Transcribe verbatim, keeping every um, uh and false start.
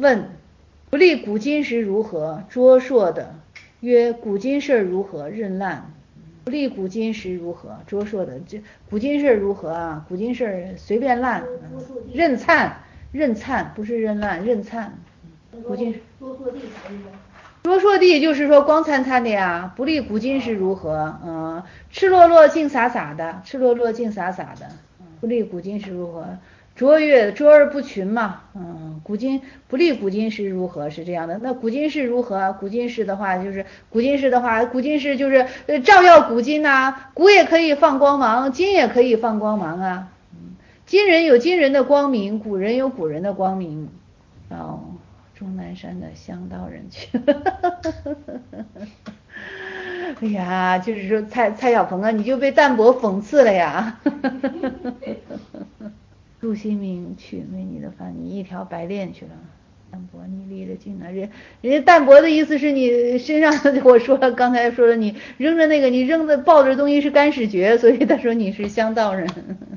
问：不立古今时如何？拙硕的。曰：古今事如何？任烂。不立古今时如何？拙硕的。这古今事如何啊？古今事随便烂，任灿，任灿不是任烂，任灿。古今拙硕地啥意思？ 拙硕地就是说光灿灿的呀。不立古今时如何？嗯，赤裸裸净洒洒的，赤裸裸净洒洒的。不立古今时如何？卓越卓而不群嘛，嗯，古今不立古今时如何是这样的。那古今是如何？古今是的话就是古今是的话，古今是就是呃照耀古今呐、啊，古也可以放光芒，今也可以放光芒啊。嗯，今人有今人的光明，古人有古人的光明。哦，终南山的香道人去。哎呀，就是说蔡蔡小鹏啊，你就被淡泊讽刺了呀。陆新明去为你的饭，你一条白练去了。淡泊你离了近了，人人家淡泊的意思是你身上，我说了刚才说了，你扔着那个你扔的抱着东西是干屎绝，所以他说你是香道人。